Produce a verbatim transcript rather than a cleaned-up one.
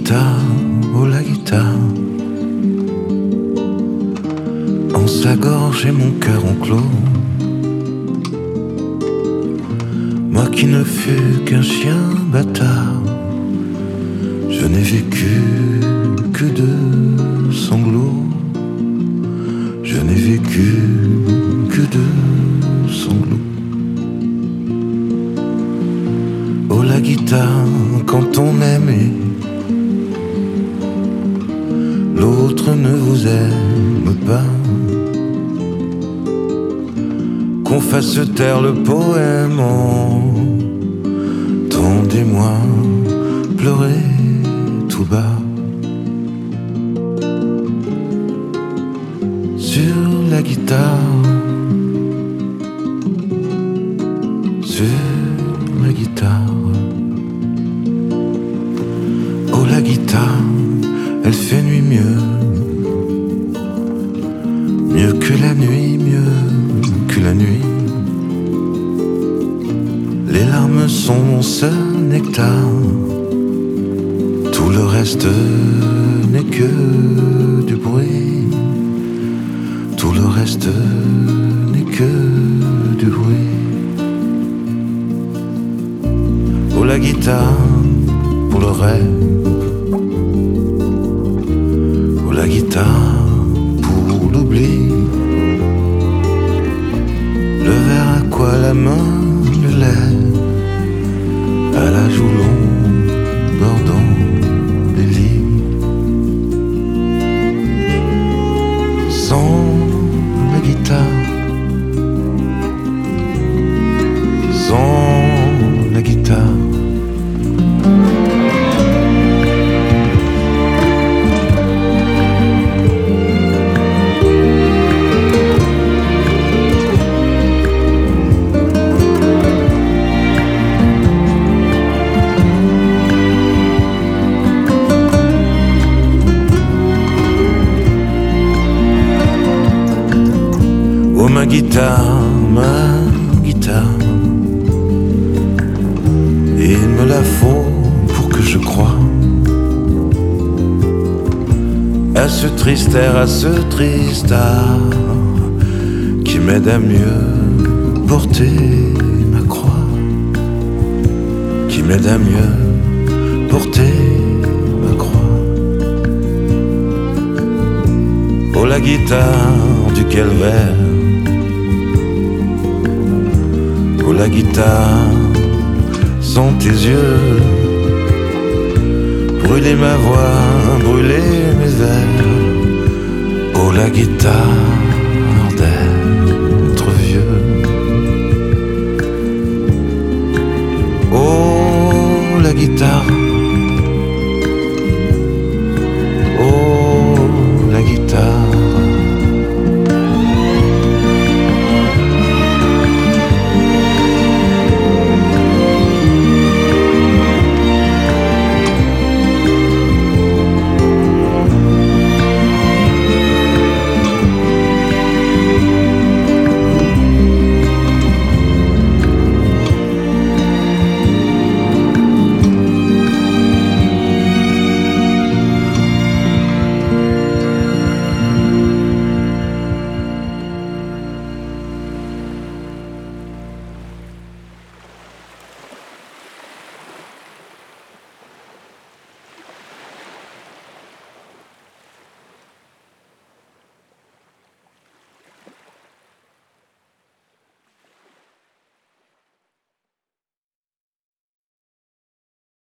guitare, oh la guitare, en sa gorge et mon cœur enclos. Moi qui ne fus qu'un chien bâtard, je n'ai vécu que de sanglots. Je n'ai vécu que de sanglots. Oh la guitare, quand on aimait, l'autre ne vous aime pas, qu'on fasse taire le poème, entendez-moi pleurer tout bas. Sur la guitare, sur la guitare, oh la guitare, elle fait nuit mieux, mieux que la nuit, mieux que la nuit. Les larmes sont mon seul nectar, tout le reste n'est que du bruit, tout le reste n'est que du bruit. Oh la guitare pour le rêve, oh la guitare pour l'oubli, le verre à quoi la main le lève, à la joue longue bordant des lits. Sans la guitare, sans la guitare, oh ma guitare, ma guitare, il me la faut pour que je croie à ce triste air, à ce triste art qui m'aide à mieux porter ma croix, qui m'aide à mieux porter ma croix. Oh la guitare du calvaire, oh la guitare sans tes yeux, brûler ma voix, brûler mes vers. Oh la guitare d'être vieux, oh la guitare